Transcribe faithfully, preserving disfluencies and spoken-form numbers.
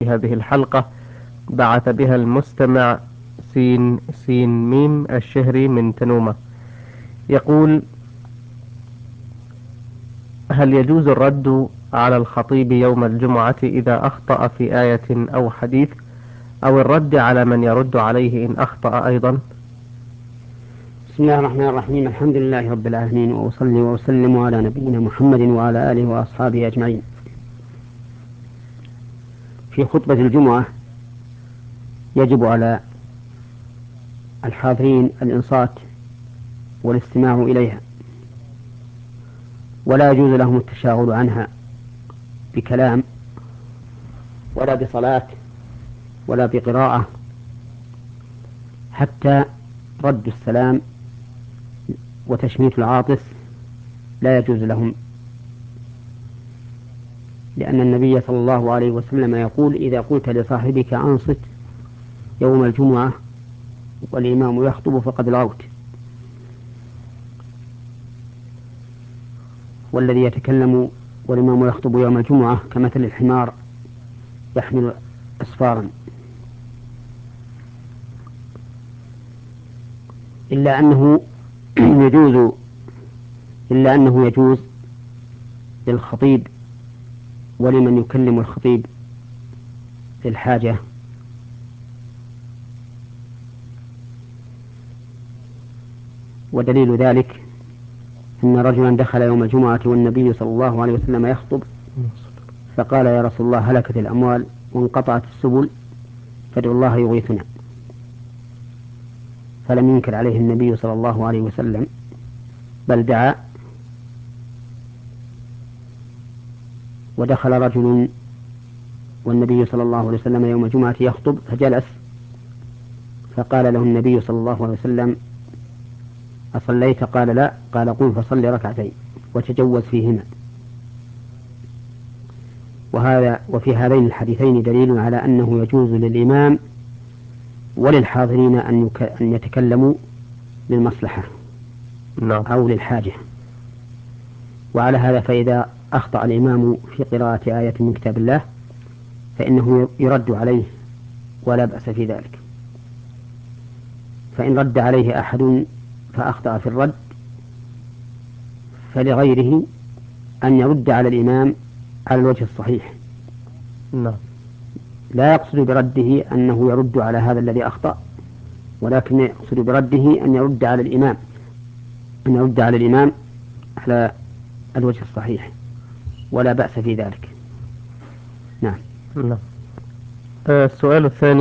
هذه الحلقة بعث بها المستمع سين سين ميم الشهري من تنومة. يقول: هل يجوز الرد على الخطيب يوم الجمعة إذا أخطأ في آية أو حديث، أو الرد على من يرد عليه إن أخطأ أيضا؟ بسم الله الرحمن الرحيم. الحمد لله رب العالمين، وأصلي وأسلم على نبينا محمد وعلى آله وأصحابه أجمعين. في خطبة الجمعة يجب على الحاضرين الإنصات والاستماع إليها، ولا يجوز لهم التشاغل عنها بكلام ولا بصلاة ولا بقراءة، حتى رد السلام وتشميت العاطس لا يجوز لهم، لأن النبي صلى الله عليه وسلم يقول: إذا قلت لصاحبك أنصت يوم الجمعة والإمام يخطب فقد لغوت. والذي يتكلم والإمام يخطب يوم الجمعة كمثل الحمار يحمل أسفارا. إلا أنه يجوز إلا أنه يجوز للخطيب ولمن يكلم الخطيب للحاجة ودليل ذلك أن رجلا دخل يوم الجمعة والنبي صلى الله عليه وسلم يخطب، فقال: يا رسول الله، هلكت الأموال وانقطعت السبل فادعوا الله يغيثنا. فلم ينكر عليه النبي صلى الله عليه وسلم، بل دعا. ودخل رجل والنبي صلى الله عليه وسلم يوم الجمعة يخطب فجلس، فقال له النبي صلى الله عليه وسلم: أصليت؟ قال: لا. قال: قم فصل ركعتين وتجوز فيهما. وهذا وفي هذين الحديثين دليل على أنه يجوز للإمام وللحاضرين أن, يك... أن يتكلموا للمصلحة نعم. أو للحاجة. وعلى هذا فإذا أخطأ الإمام في قراءة آية من كتاب الله فإنه يرد عليه ولا بأس في ذلك. فإن رد عليه أحد فأخطأ في الرد فلغيره أن يرد على الإمام على الوجه الصحيح. نعم. لا يقصد برده أنه يرد على هذا الذي أخطأ، ولكن يقصد برده أن يرد على الإمام أن يرد على الإمام على الوجه الصحيح، ولا بأس في ذلك. نعم. نعم. آه، السؤال الثاني: